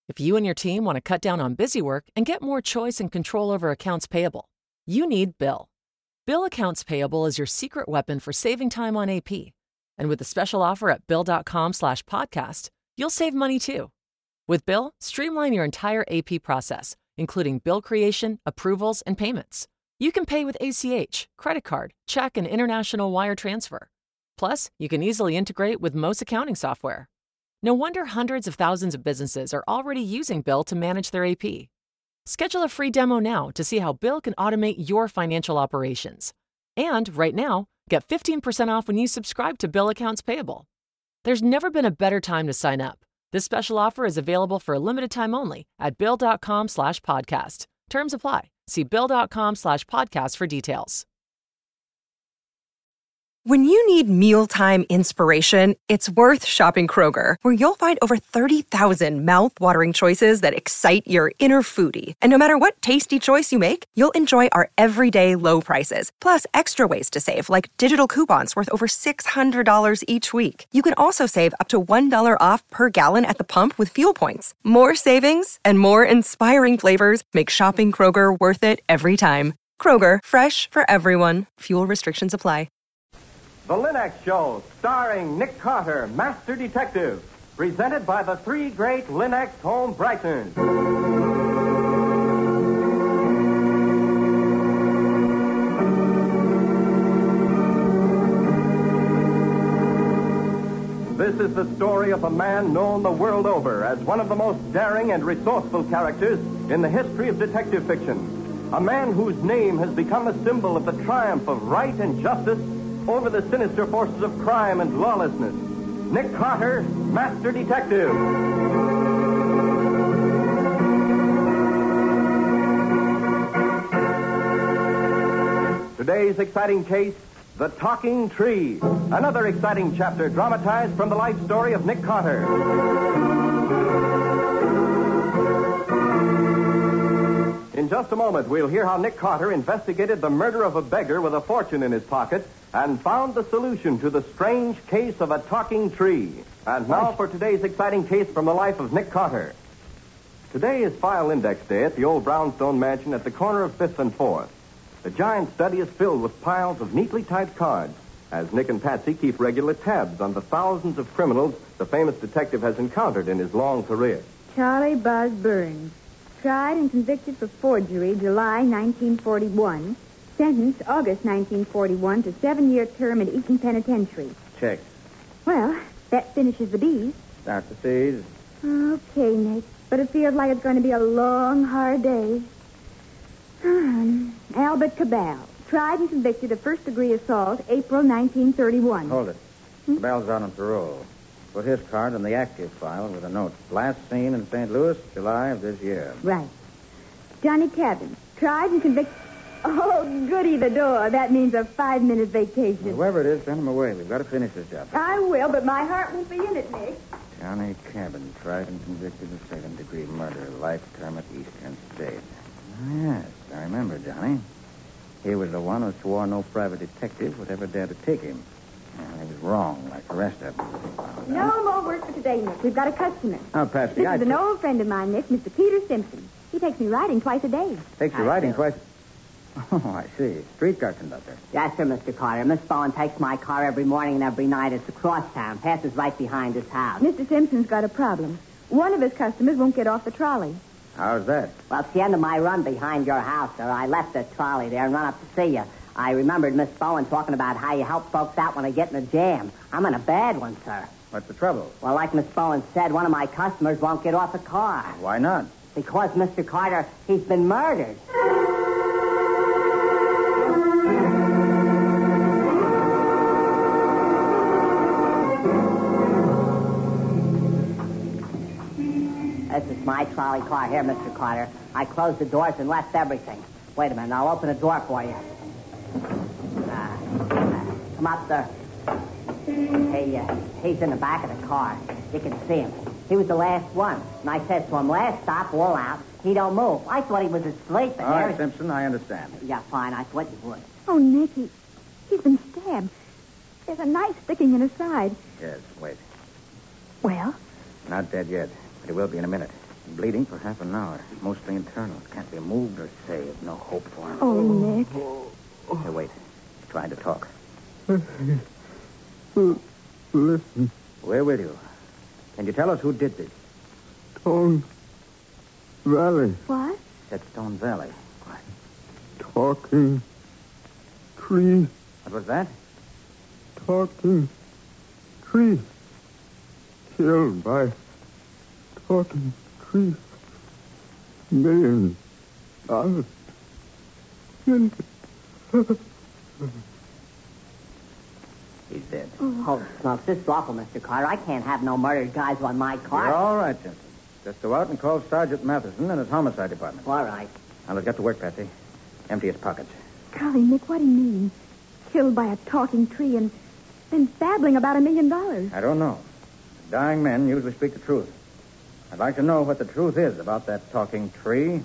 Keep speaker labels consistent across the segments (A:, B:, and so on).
A: If you and your team want to cut down on busy work and get more choice and control over accounts payable, you need Bill. Bill Accounts Payable is your secret weapon for saving time on AP. And with the special offer at Bill.com/podcast, you'll save money too. With Bill, streamline your entire AP process, including bill creation, approvals, and payments. You can pay with ACH, credit card, check, and international wire transfer. Plus, you can easily integrate with most accounting software. No wonder hundreds of thousands of businesses are already using Bill to manage their AP. Schedule a free demo now to see how Bill can automate your financial operations. And right now, get 15% off when you subscribe to Bill Accounts Payable. There's never been a better time to sign up. This special offer is available for a limited time only at Bill.com/podcast. Terms apply. See Bill.com/podcast for details.
B: When you need mealtime inspiration, it's worth shopping Kroger, where you'll find over 30,000 mouth-watering choices that excite your inner foodie. And no matter what tasty choice you make, you'll enjoy our everyday low prices, plus extra ways to save, like digital coupons worth over $600 each week. You can also save up to $1 off per gallon at the pump with fuel points. More savings and more inspiring flavors make shopping Kroger worth it every time. Kroger, fresh for everyone. Fuel restrictions apply.
C: The Linux Show, starring Nick Carter, Master Detective, presented by the three great Linux home brighteners. This is the story of a man known the world over as one of the most daring and resourceful characters in the history of detective fiction. A man whose name has become a symbol of the triumph of right and justice over the sinister forces of crime and lawlessness. Nick Carter, Master Detective. Today's exciting case, The Talking Tree. Another exciting chapter dramatized from the life story of Nick Carter. In just a moment, we'll hear how Nick Carter investigated the murder of a beggar with a fortune in his pocket and found the solution to the strange case of a talking tree. And now for today's exciting case from the life of Nick Carter. Today is File Index Day at the old brownstone mansion at the corner of 5th and 4th. The giant study is filled with piles of neatly typed cards, as Nick and Patsy keep regular tabs on the thousands of criminals the famous detective has encountered in his long career.
D: Charlie Buzz Burns, tried and convicted for forgery July 1941, sentenced August 1941 to 7-year term at Eaton Penitentiary.
E: Check.
D: Well, that finishes the B's.
E: Start the C's.
D: Okay, Nick, but it feels like it's going to be a long, hard day. Albert Cabell, tried and convicted of first-degree assault April 1931.
E: Hold it. Cabell's out on parole. Put his card in the active file with a note. Last seen in St. Louis, July of this year.
D: Right. Johnny Cabin, tried and convicted... Oh, goody the door. That means a 5-minute vacation.
E: Well, whoever it is, send him away. We've got to finish this job.
D: I will, but my heart won't be in it, Nick.
E: Johnny Cabin, tried and convicted of second-degree murder, life term at Eastern State. Yes, I remember Johnny. He was the one who swore no private detective would ever dare to take him. And he was wrong, like the rest of them.
D: No more work for today, Nick. We've got a customer.
E: Oh, Patsy,
D: This is an old friend of mine, Nick, Mr. Peter Simpson. He takes me riding twice a day.
E: Takes you riding twice... Oh, I see. Streetcar conductor.
F: Yes, sir, Mr. Carter. Miss Bowen takes my car every morning and every night. It's across town. Passes right behind his house.
D: Mr. Simpson's got a problem. One of his customers won't get off the trolley.
E: How's that?
F: Well, it's the end of my run behind your house, sir. I left the trolley there and run up to see you. I remembered Miss Bowen talking about how you help folks out when they get in a jam. I'm in a bad one, sir.
E: What's the trouble?
F: Well, like Miss Bowen said, one of my customers won't get off the car.
E: Why not?
F: Because, Mr. Carter, he's been murdered. This is my trolley car here, Mr. Carter. I closed the doors and left everything. Wait a minute. I'll open the door for you. Come up, sir. He's in the back of the car. You can see him. He was the last one. And I said to him, last stop, all out. He don't move. I thought he was asleep.
E: All right, Simpson, I understand.
F: Yeah, fine. I thought you would.
D: Oh, Nick, he's been stabbed. There's a knife sticking in his side.
E: Yes, wait.
D: Well?
E: Not dead yet, but he will be in a minute. Bleeding for half an hour. Mostly internal. Can't be moved or saved. No hope for him.
D: Oh, Nick.
E: Hey, wait. He's trying to talk.
G: Listen,
E: We're with you. Can you tell us who did this?
G: Stone Valley,
D: What?
E: Said Stone Valley. What?
G: talking tree,
E: What was that?
G: talking tree. Killed by talking tree. $1 million.
E: He's dead.
F: Oh, smokes. This is awful, Mr. Carter. I can't have no murdered guys on my car.
E: You're all right, Jensen. Just go out and call Sergeant Matheson in his homicide department.
F: All right.
E: Now, let's get to work, Patsy. Empty his pockets.
D: Golly, Nick, what do you mean? Killed by a talking tree and then babbling about $1 million.
E: I don't know. Dying men usually speak the truth. I'd like to know what the truth is about that talking tree.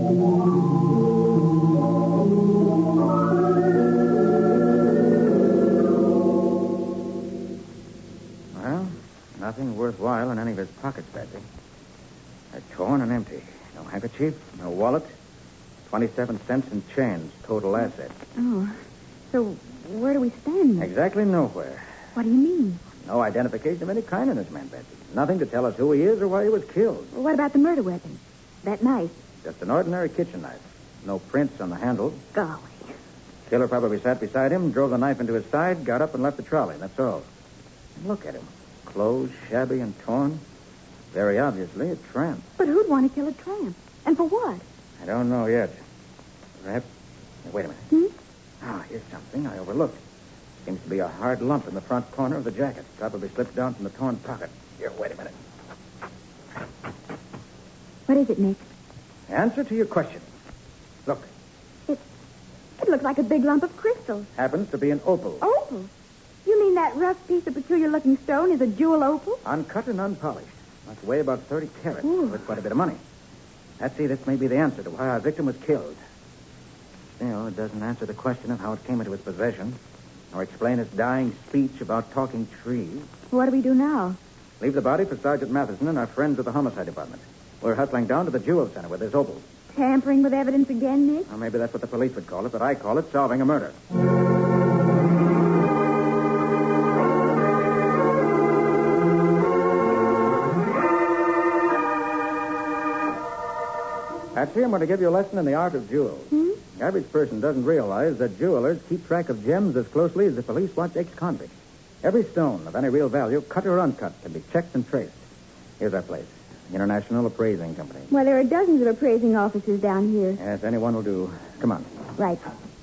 E: Well, nothing worthwhile in any of his pockets, Patsy. They're torn and empty. No handkerchief, no wallet. 27 cents in change, total assets.
D: Oh, so where do we stand?
E: Exactly nowhere.
D: What do you mean?
E: No identification of any kind in this man, Patsy. Nothing to tell us who he is or why he was killed.
D: Well, what about the murder weapon? That knife?
E: Just an ordinary kitchen knife. No prints on the handle.
D: Golly.
E: Killer probably sat beside him, drove the knife into his side, got up and left the trolley. That's all. And look at him. Clothes shabby and torn. Very obviously a tramp.
D: But who'd want to kill a tramp? And for what?
E: I don't know yet. Perhaps... Wait a minute. Ah, here's something I overlooked. Seems to be a hard lump in the front corner of the jacket. Probably slipped down from the torn pocket. Here, wait a minute.
D: What is it, Nick?
E: Answer to your question. Look,
D: It looks like a big lump of crystal.
E: happens to be an opal.
D: Opal? You mean that rough piece of peculiar-looking stone is a jewel opal?
E: Uncut and unpolished. Must weigh about 30 carats.
D: Ooh.
E: Worth quite a bit of money. Patsy, this may be the answer to why our victim was killed. Still, it doesn't answer the question of how it came into his possession, or explain his dying speech about talking trees.
D: What do we do now?
E: Leave the body for Sergeant Matheson and our friends at the homicide department. We're hustling down to the Jewel Center with this opal.
D: Tampering with evidence again, Nick?
E: Well, maybe that's what the police would call it, but I call it solving a murder. Patsy, I'm going to give you a lesson in the art of jewels. The average person doesn't realize that jewelers keep track of gems as closely as the police watch ex-convicts. Every stone of any real value, cut or uncut, can be checked and traced. Here's our place, International Appraising Company.
D: Well, there are dozens of appraising offices down here.
E: Yes, anyone will do. Come on.
D: Right.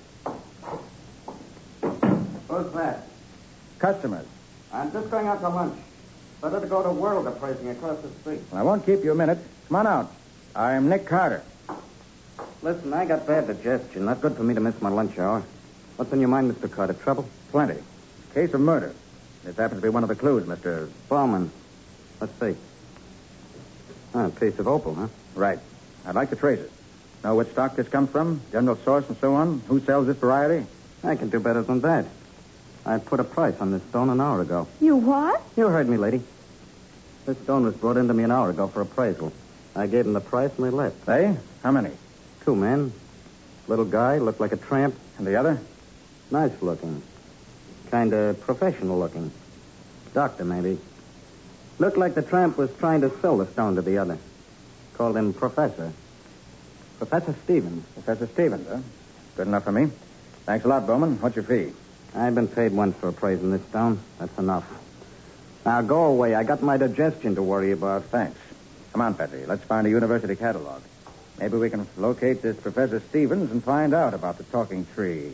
H: Who's that?
E: Customers.
H: I'm just going out to lunch. Better to go to World Appraising across the street.
E: I won't keep you a minute. Come on out. I'm Nick Carter.
H: Listen, I got bad digestion. Not good for me to miss my lunch hour. What's on your mind, Mr. Carter? Trouble?
E: Plenty. Case of murder. This happens to be one of the clues, Mr.
H: Bowman. Let's see. Ah, a piece of opal, huh?
E: Right. I'd like to trace it. Know which stock this comes from, general source and so on, who sells this variety?
H: I can do better than that. I put a price on this stone an hour ago.
D: You what?
H: You heard me, lady. This stone was brought into me an hour ago for appraisal. I gave them the price and they left.
E: They? How many?
H: 2 men. Little guy, looked like a tramp.
E: And the other?
H: Nice looking. Kind of professional looking. Doctor, maybe. Looked like the tramp was trying to sell the stone to the other. Called him Professor. Professor Stevens.
E: Professor Stevens, huh? Good enough for me. Thanks a lot, Bowman. What's your fee?
H: I've been paid once for appraising this stone. That's enough. Now, go away. I got my digestion to worry about.
E: Thanks. Come on, Patsy. Let's find a university catalog. Maybe we can locate this Professor Stevens and find out about the talking tree.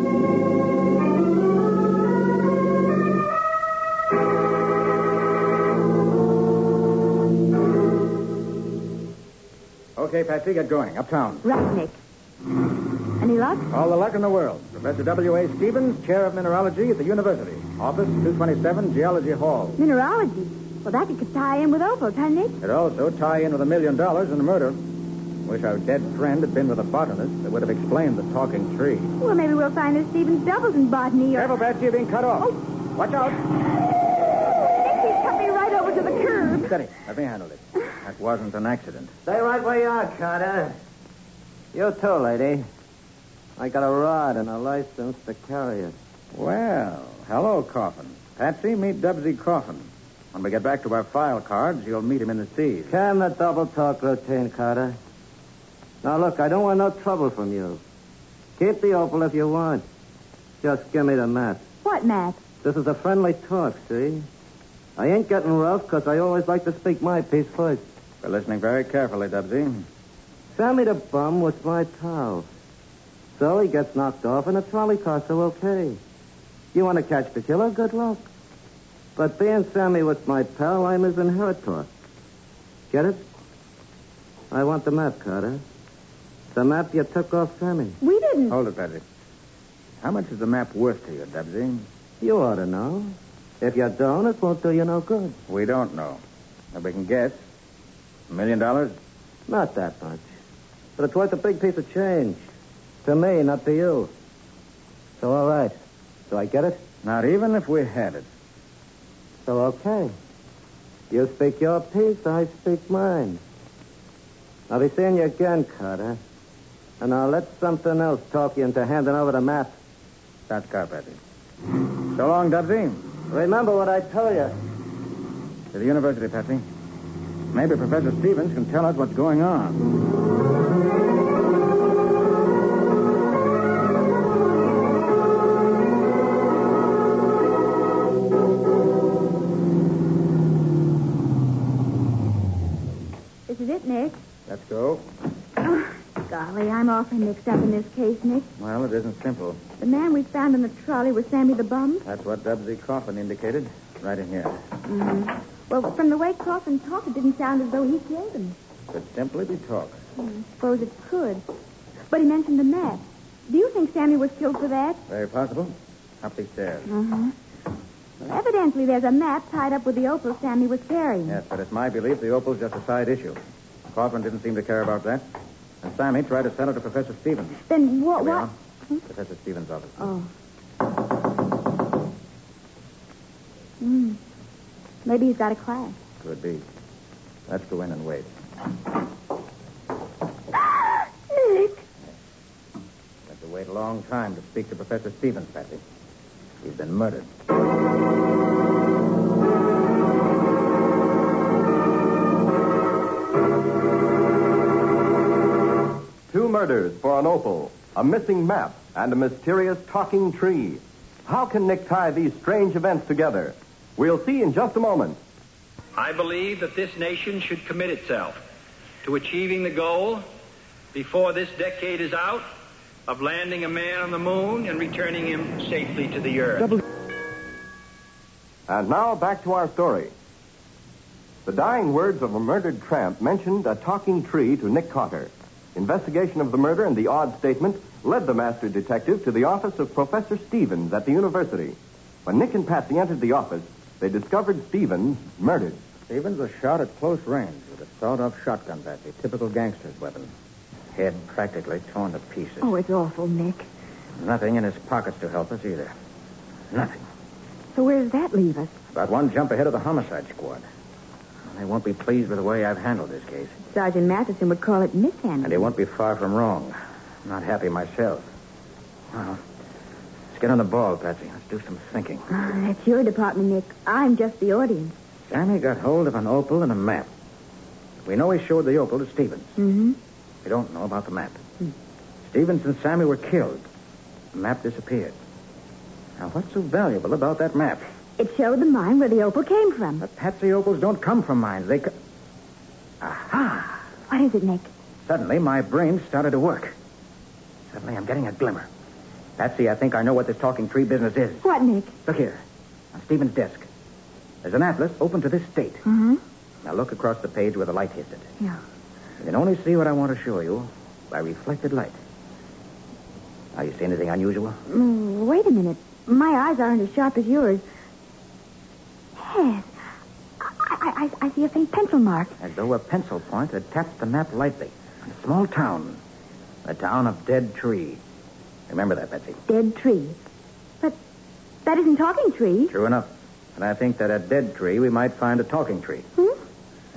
E: Okay, Patsy, get going. Uptown.
D: Right, Nick. Any luck?
E: All the luck in the world. Professor W.A. Stevens, chair of mineralogy at the university. Office 227, Geology Hall.
D: Mineralogy. Well, that could tie in with opals, huh, Nick?
E: It also tie in with $1 million in the murder. Wish our dead friend had been with a botanist that would have explained the talking tree.
D: Well, maybe we'll find that Stevens doubles in botany or...
E: Careful, Patsy, you're being cut off.
D: Oh.
E: Watch out.
D: Nick, he's cut me right over to the curb.
E: Steady. Let me handle it. Now, It wasn't an accident.
H: Stay right where you are, Carter. You too, lady. I got a rod and a license to carry it.
E: Well, hello, Coffin. Patsy, meet Dubsy Coffin. When we get back to our file cards, you'll meet him in the C's.
H: Can the double talk routine, Carter. Now, look, I don't want no trouble from you. Keep the opal if you want. Just give me the map.
D: What map?
H: This is a friendly talk, see? I ain't getting rough because I always like to speak my piece first.
E: We're listening very carefully, Dubsy.
H: Sammy the bum was my pal. So he gets knocked off and the trolley cars are okay. You want to catch the killer? Good luck. But being Sammy was my pal, I'm his inheritor. Get it? I want the map, Carter. The map you took off Sammy.
D: We didn't.
E: Hold it, Patsy. How much is the map worth to you, Dubsy?
H: You ought to know. If you don't, it won't do you no good.
E: We don't know. But we can guess. $1 million?
H: Not that much. But it's worth a big piece of change. To me, not to you. So, all right. Do I get it?
E: Not even if we had it.
H: So, okay. You speak your piece, I speak mine. I'll be seeing you again, Carter. And I'll let something else talk you into handing over the map.
E: That's car, Patsy. So long, Dubsy.
H: Remember what I told you.
E: To the university, Patsy. Maybe Professor Stevens can tell us what's going on.
D: This is it, Nick.
E: Let's go.
D: Oh, golly, I'm awfully mixed up in this case, Nick.
E: Well, it isn't simple.
D: The man we found in the trolley was Sammy the bum?
E: That's what Dubsy Coffin indicated. Right in here.
D: Mm-hmm. Well, from the way Coffin talked, it didn't sound as though he killed him.
E: Could simply be talk.
D: I suppose it could. But he mentioned the map. Do you think Sammy was killed for that?
E: Very possible. Up these stairs.
D: Uh-huh. Well, evidently there's a map tied up with the opal Sammy was carrying.
E: Yes, but it's my belief the opal's just a side issue. Coffin didn't seem to care about that. And Sammy tried to sell it to Professor Stevens.
D: Then what?
E: Here we
D: What?
E: are. Professor Stevens' office.
D: Oh. Maybe he's got a class.
E: Could be. Let's go in and wait.
D: Nick!
E: We have to wait a long time to speak to Professor Stevens, Patsy. He's been murdered.
C: 2 murders for an opal, a missing map, and a mysterious talking tree. How can Nick tie these strange events together? We'll see in just a moment.
I: I believe that this nation should commit itself to achieving the goal, before this decade is out, of landing a man on the moon and returning him safely to the earth.
C: And now back to our story. The dying words of a murdered tramp mentioned a talking tree to Nick Carter. Investigation of the murder and the odd statement led the master detective to the office of Professor Stevens at the university. When Nick and Patsy entered the office, they discovered Stevens murdered.
E: Stevens was shot at close range with a sawed-off shotgun, Patsy. Typical gangster's weapon. Head practically torn to pieces.
D: Oh, it's awful, Nick.
E: Nothing in his pockets to help us either. Nothing.
D: So where does that leave us?
E: About one jump ahead of the homicide squad. They won't be pleased with the way I've handled this case.
D: Sergeant Matheson would call it mishandling.
E: And he won't be far from wrong. I'm not happy myself. Well, let's get on the ball, Patsy. Let's do some thinking.
D: Oh, that's your department, Nick. I'm just the audience.
E: Sammy got hold of an opal and a map. We know he showed the opal to Stevens.
D: Mm-hmm.
E: We don't know about the map. Stevens and Sammy were killed. The map disappeared. Now, what's so valuable about that map?
D: It showed the mine where the opal came from.
E: But Patsy, opals don't come from mines. They Aha!
D: What is it, Nick?
E: Suddenly, my brain started to work. Suddenly, I'm getting a glimmer. Patsy, I think I know what this talking tree business is.
D: What, Nick?
E: Look here. On Stevens' desk. There's an atlas open to this state.
D: Mm-hmm.
E: Now, look across the page where the light hits it.
D: Yeah.
E: You can only see what I want to show you by reflected light. Now, you see anything unusual?
D: Wait a minute. My eyes aren't as sharp as yours. Yes. I see a faint pencil mark.
E: As though a pencil point had tapped the map lightly. On a small town. The town of Dead Tree. Remember that, Betsy.
D: Dead Tree. But that isn't Talking Tree.
E: True enough. And I think that at Dead Tree we might find a talking tree.
D: Hmm?
E: And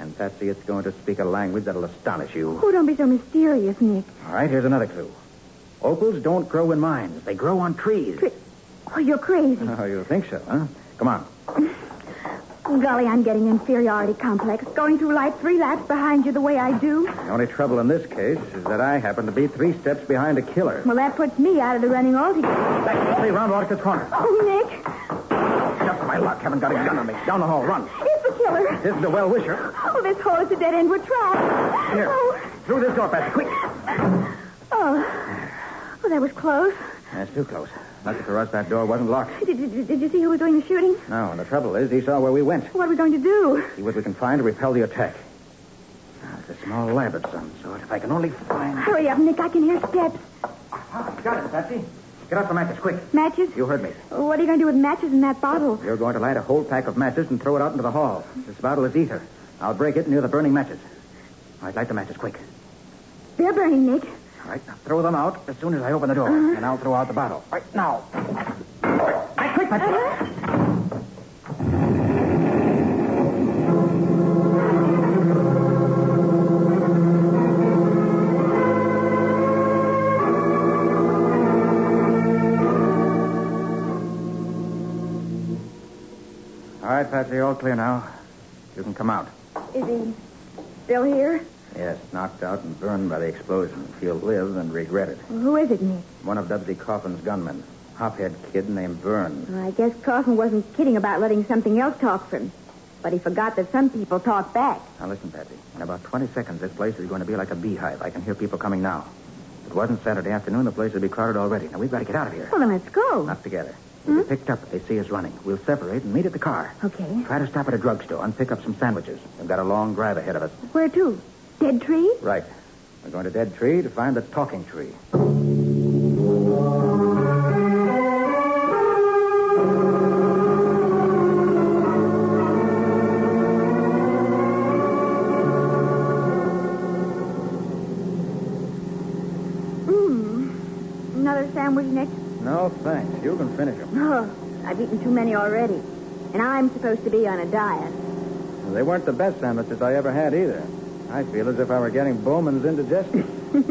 E: And, Patsy, it's going to speak a language that'll astonish you.
D: Oh, don't be so mysterious, Nick.
E: All right, here's another clue. Opals don't grow in mines. They grow on trees.
D: Oh, you're crazy.
E: Oh, you think so, huh? Come on.
D: Golly, I'm getting inferiority complex. Going through life 3 laps behind you the way I do.
E: The only trouble in this case is that I happen to be 3 steps behind a killer.
D: Well, that puts me out of the running altogether.
E: Back, 3 round Watkins corner.
D: Oh, Nick.
E: Just my luck. Haven't got a gun on me. Down the hall. Run.
D: It's the killer.
E: This is a well-wisher.
D: Oh, this hole is a dead end. We're trapped.
E: Here.
D: Oh.
E: Through this door, Patsy. Quick.
D: Oh, that was close.
E: That's too close. Lucky for us, that door wasn't locked.
D: Did you see who was doing the shooting?
E: No, and the trouble is, he saw where we went.
D: What are we going to do?
E: See what we can find to repel the attack. Now, it's a small lab of some sort. If I can only find...
D: Hurry up, Nick. I can hear steps.
E: Oh, got it, Patsy. Get out the matches, quick.
D: Matches?
E: You heard me.
D: What are you going to do with matches in that bottle?
E: You're going to light a whole pack of matches and throw it out into the hall. This bottle is ether. I'll break it near the burning matches. All right, light the matches, quick.
D: They're burning, Nick.
E: All right, now throw them out as soon as I open the door. And I'll throw out the bottle. Right now. Right, quick, Patsy. All right, Patsy, all clear now. You can come out.
D: Is he still here?
E: Yes, knocked out and burned by the explosion. He'll live and regret it.
D: Well, who is it, Nick?
E: One of Dubsy Coffin's gunmen. Hophead kid named Vern.
D: Well, I guess Coffin wasn't kidding about letting something else talk for him. But he forgot that some people talk back.
E: Now, listen, Patsy. In about 20 seconds, this place is going to be like a beehive. I can hear people coming now. If it wasn't Saturday afternoon, the place would be crowded already. Now, we've got to get out of here.
D: Well, then let's go.
E: Not together. We'll be picked up if they see us running. We'll separate and meet at the car.
D: Okay.
E: Try to stop at a drugstore and pick up some sandwiches. We've got a long drive ahead of us.
D: Where to? Dead Tree?
E: Right. We're going to Dead Tree to find the talking tree.
D: Another sandwich, Nick?
E: No, thanks. You can finish them.
D: Oh, I've eaten too many already. And I'm supposed to be on a diet.
E: They weren't the best sandwiches I ever had either. I feel as if I were getting Bowman's indigestion.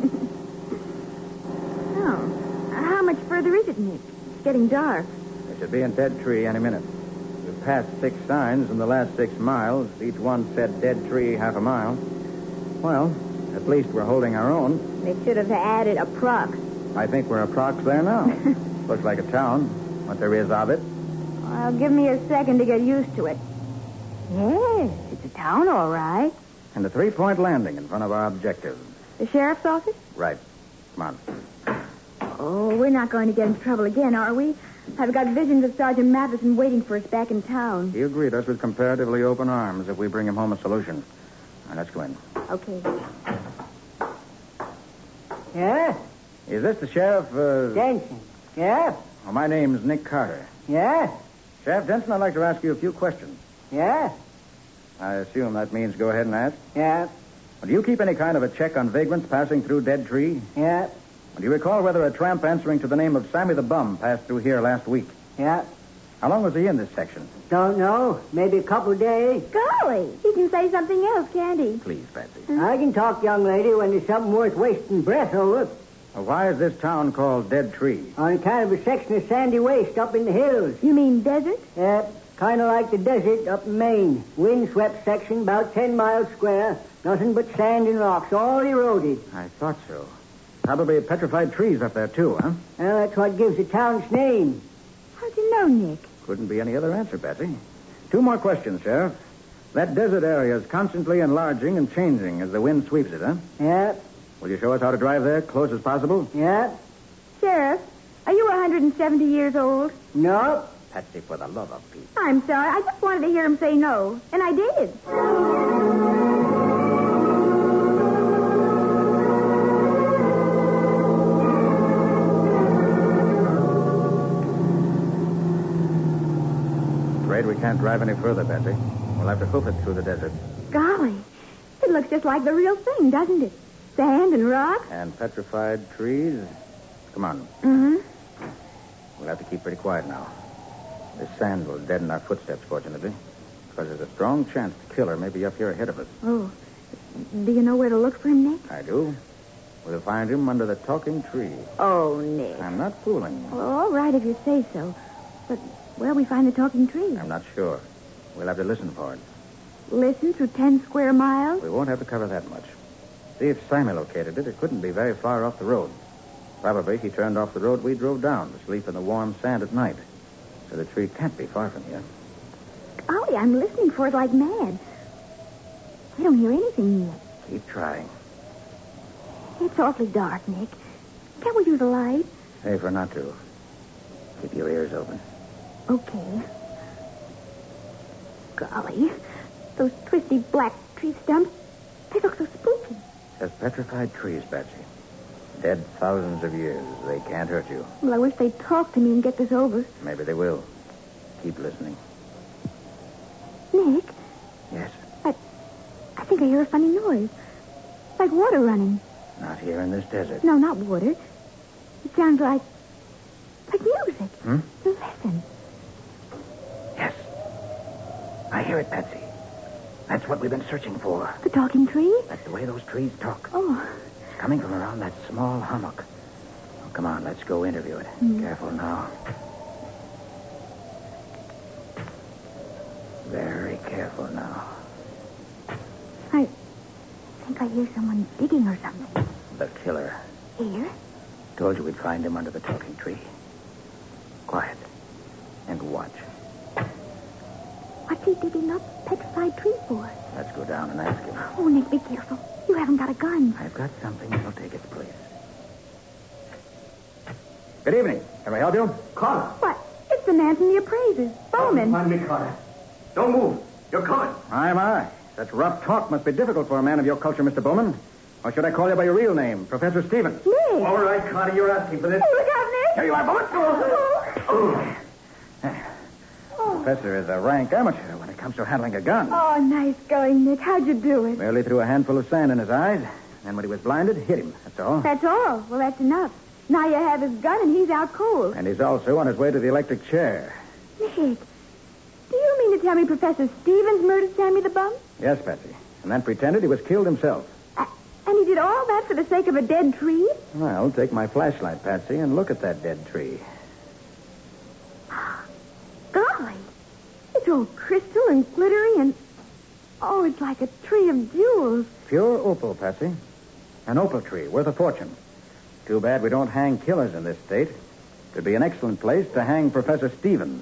D: Oh. How much further is it, Nick? It's getting dark.
E: We should be in Dead Tree any minute. We've passed 6 signs in the last 6 miles. Each one said Dead Tree half a mile. Well, at least we're holding our own.
D: They should have added a prox.
E: I think we're approx there now. Looks like a town. What there is of it.
D: Well, give me a second to get used to it. Yes, it's a town, all right.
E: And a 3-point landing in front of our objective.
D: The sheriff's office?
E: Right. Come on.
D: Oh, we're not going to get into trouble again, are we? I've got visions of Sergeant Matheson waiting for us back in town.
E: He greet us with comparatively open arms if we bring him home a solution. Now, let's go in.
D: Okay.
H: Yeah?
E: Is this the sheriff,
H: Denson. Yeah?
E: Well, my name's Nick Carter.
H: Yeah?
E: Sheriff Denson, I'd like to ask you a few questions.
H: Yeah?
E: I assume that means go ahead and ask.
H: Yeah?
E: Well, do you keep any kind of a check on vagrants passing through Dead Tree?
H: Yeah?
E: Well, do you recall whether a tramp answering to the name of Sammy the Bum passed through here last week?
H: Yeah?
E: How long was he in this section?
H: Don't know. Maybe a couple of days.
D: Golly, he can say something else, can't he?
E: Please, Patsy.
H: I can talk, young lady, when there's something worth wasting breath over.
E: Well, why is this town called Dead Tree?
H: On kind of a section of sandy waste up in the hills.
D: You mean desert?
H: Yeah, kind of like the desert up in Maine. Windswept section, about 10 miles square. Nothing but sand and rocks, all eroded.
E: I thought so. Probably petrified trees up there, too, huh?
H: Well, that's what gives the town's name.
D: How'd you know, Nick?
E: Couldn't be any other answer, Patsy. 2 more questions, Sheriff. That desert area is constantly enlarging and changing as the wind sweeps it, huh?
H: Yeah,
E: Will you show us how to drive there, close as possible?
H: yeah.
D: Sheriff, are you 170 years old?
H: No.
E: Patsy, for the love of Pete.
D: I'm sorry. I just wanted to hear him say no. And I did.
E: Afraid we can't drive any further, Patsy. We'll have to hoof it through the desert.
D: Golly, it looks just like the real thing, doesn't it? Sand and rocks.
E: And petrified trees. Come on.
D: Mm-hmm.
E: We'll have to keep pretty quiet now. This sand will deaden our footsteps, fortunately. because there's a strong chance the killer may be up here ahead of us.
D: Oh. Do you know where to look for him, Nick?
E: I do. We'll find him under the talking tree.
D: Oh, Nick.
E: I'm not fooling.
D: Well, all right if you say so. But where'll we find the talking tree?
E: I'm not sure. We'll have to listen for it.
D: Listen through 10 square miles?
E: We won't have to cover that much. See if Sammy located it. It couldn't be very far off the road. Probably he turned off the road we drove down to sleep in the warm sand at night. So the tree can't be far from here.
D: Golly, I'm listening for it like mad. I don't hear anything yet.
E: Keep trying.
D: It's awfully dark, Nick. Can't we use a light?
E: Safer not to. Keep your ears open.
D: Okay. Golly, those twisty black tree stumps, they look so spooky.
E: Just petrified trees, Betsy. Dead thousands of years. They can't hurt you.
D: Well, I wish they'd talk to me and get this over.
E: Maybe they will. Keep listening.
D: Nick?
E: Yes?
D: I think I hear a funny noise. Like water running.
E: Not here in this desert.
D: No, not water. It sounds like music. Listen.
E: Yes. I hear it, Patsy. That's what we've been searching for.
D: The talking tree?
E: That's the way those trees talk.
D: Oh.
E: It's coming from around that small hummock. Oh, come on, let's go interview it. Careful now. Very careful now.
D: I think I hear someone digging or something.
E: The killer.
D: Here?
E: Told you we'd find him under the talking tree. Quiet. And watch.
D: What's he digging up petrified tree for?
E: Let's go down and ask him.
D: Oh, Nick, be careful. You haven't got a gun.
E: I've got something that'll take its place. Good evening. Can I help you?
C: Carter.
D: What? It's the man from the appraisers, Bowman.
C: Find me, Carter. Don't move. You're coming.
E: Aye. Such rough talk must be difficult for a man of your culture, Mr. Bowman. Or should I call you by your real name, Professor Stevens?
D: Nick.
C: All right, Carter, you're asking for this.
D: Hey, look out, Nick.
E: Here you are, Bowman. Professor is a rank amateur when it comes to handling a gun.
D: Oh, nice going, Nick. How'd you do it?
E: Merely threw a handful of sand in his eyes, and when he was blinded, hit him. That's all.
D: That's all. Well, that's enough. Now you have his gun, and he's out cold.
E: And he's also on his way to the electric chair.
D: Nick, do you mean to tell me Professor Stevens murdered Sammy the Bum?
E: Yes, Patsy. And then pretended he was killed himself.
D: And he did all that for the sake of a dead tree?
E: Well, take my flashlight, Patsy, and look at that dead tree.
D: Golly. It's all crystal and glittery and... Oh, it's like a tree of jewels.
E: Pure opal, Patsy. An opal tree worth a fortune. Too bad we don't hang killers in this state. Could be an excellent place to hang Professor Stevens.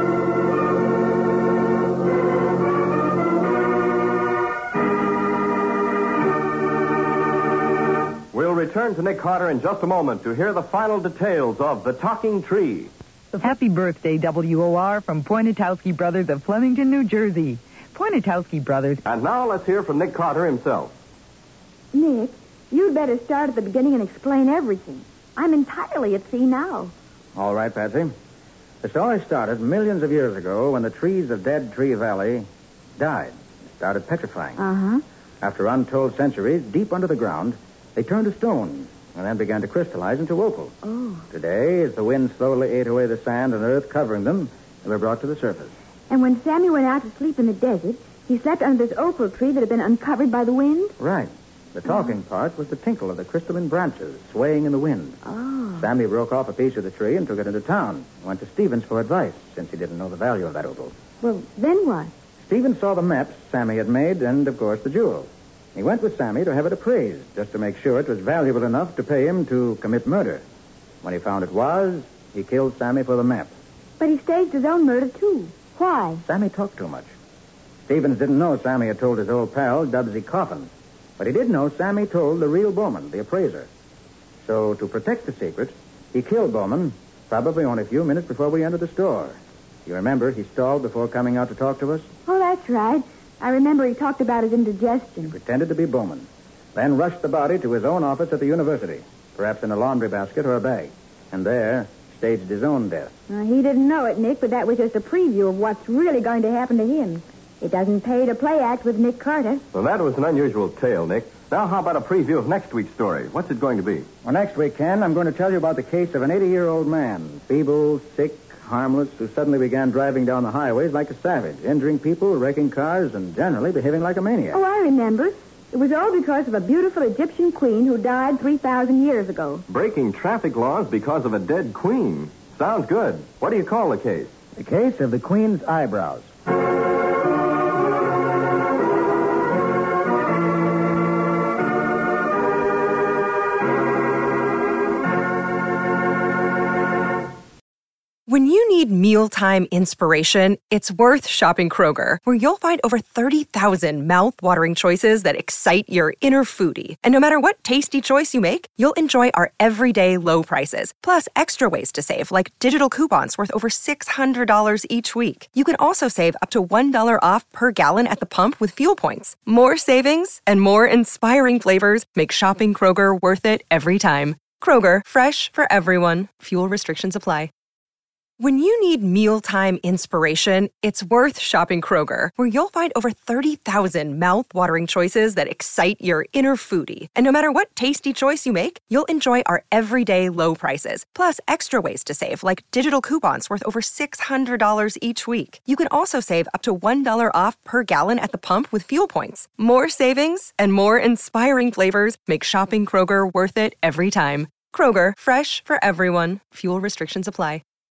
C: We'll return to Nick Carter in just a moment to hear the final details of The Talking Tree.
J: Happy birthday, WOR, from Poinatowski Brothers of Flemington, New Jersey. Poinatowski Brothers.
C: And now let's hear from Nick Carter himself.
D: Nick, you'd better start at the beginning and explain everything. I'm entirely at sea now.
E: All right, Patsy. The story started millions of years ago when the trees of Dead Tree Valley died. Started petrifying.
D: Uh-huh.
E: After untold centuries, deep under the ground, they turned to stone and then began to crystallize into opal.
D: Oh.
E: Today, as the wind slowly ate away the sand and earth covering them, they were brought to the surface.
D: And when Sammy went out to sleep in the desert, he slept under this opal tree that had been uncovered by the wind?
E: Right. The talking part was the tinkle of the crystalline branches swaying in the wind.
D: Oh.
E: Sammy broke off a piece of the tree and took it into town. Went to Stevens for advice, since he didn't know the value of that opal.
D: Well, then what?
E: Stevens saw the maps Sammy had made and, of course, the jewel. He went with Sammy to have it appraised, just to make sure it was valuable enough to pay him to commit murder. When he found it was, he killed Sammy for the map.
D: But he staged his own murder, too. Why?
E: Sammy talked too much. Stevens didn't know Sammy had told his old pal, Dubsy Coffin. But he did know Sammy told the real Bowman, the appraiser. So, to protect the secret, he killed Bowman, probably only a few minutes before we entered the store. You remember he stalled before coming out to talk to us?
D: Oh, that's right. I remember he talked about his
E: He
D: indigestion.
E: pretended to be Bowman, then rushed the body to his own office at the university, perhaps in a laundry basket or a bag, and there staged his own death.
D: He didn't know it, Nick, but that was just a preview of what's really going to happen to him. It doesn't pay to play act with Nick Carter.
C: Well, that was an unusual tale, Nick. Now, how about a preview of next week's story? What's it going to be?
E: Well, next week, Ken, I'm going to tell you about the case of an 80-year-old man, feeble, sick, harmless, who suddenly began driving down the highways like a savage, injuring people, wrecking cars, and generally behaving like a maniac.
D: Oh, I remember. It was all because of a beautiful Egyptian queen who died 3,000 years ago.
C: Breaking traffic laws because of a dead queen. Sounds good. What do you call the case?
E: The case of the Queen's eyebrows.
B: When you need mealtime inspiration, it's worth shopping Kroger, where you'll find over 30,000 mouth-watering choices that excite your inner foodie. And no matter what tasty choice you make, you'll enjoy our everyday low prices, plus extra ways to save, like digital coupons worth over $600 each week. You can also save up to $1 off per gallon at the pump with fuel points. More savings and more inspiring flavors make shopping Kroger worth it every time. Kroger, fresh for everyone. Fuel restrictions apply. When you need mealtime inspiration, it's worth shopping Kroger, where you'll find over 30,000 mouth-watering choices that excite your inner foodie. And no matter what tasty choice you make, you'll enjoy our everyday low prices, plus extra ways to save, like digital coupons worth over $600 each week. You can also save up to $1 off per gallon at the pump with fuel points. More savings and more inspiring flavors make shopping Kroger worth it every time. Kroger, fresh for everyone. Fuel restrictions apply.